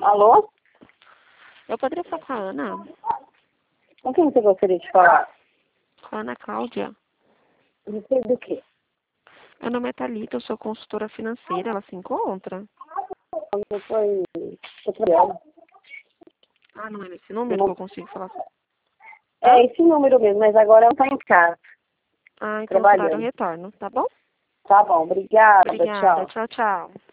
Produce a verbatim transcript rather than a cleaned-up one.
Alô? Eu poderia falar com a Ana? Com quem você gostaria de falar? Com a Ana Cláudia. Você do quê? Meu nome é Thalita, eu sou consultora financeira, ela se encontra? Eu foi... Tô trabalhando. Ah, não é nesse número que eu consigo falar? É esse número mesmo, mas agora ela tá em casa. Ah, então será que eu Trabalhando. retorno, tá bom? Tá bom, obrigada, Obrigada, tchau. tchau, tchau.